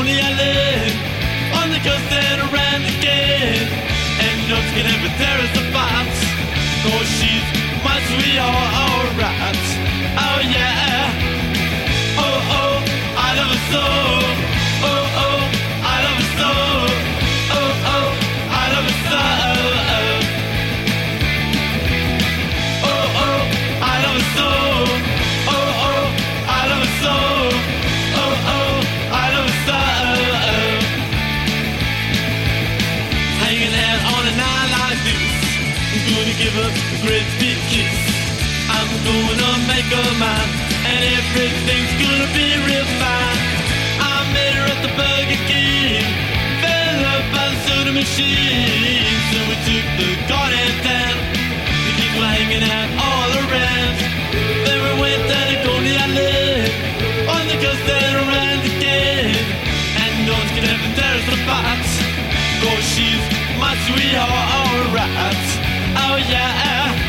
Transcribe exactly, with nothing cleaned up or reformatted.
Coney Island, on the coast and around again. And no one can ever tear us apart, 'cause she's my sweetheart, alright. Oh yeah. Oh oh, I love her so. Oh oh, I love her so. Oh oh, I love her so. Oh oh, I love her so. Oh oh, I love her so. Oh oh, I love her so. Hanging out on an island like this, I'm gonna give her a great big kiss. I'm gonna make her mine, and everything's gonna be real fine. I met her at the Burger King, fell up by the soda machine. So we took the car downtown, the kids were hanging out all around. Then we went down to Coney Island, on the coast and around again. And no one can ever tear us apart, 'cause she's my sweetheart, alright. Oh yeah.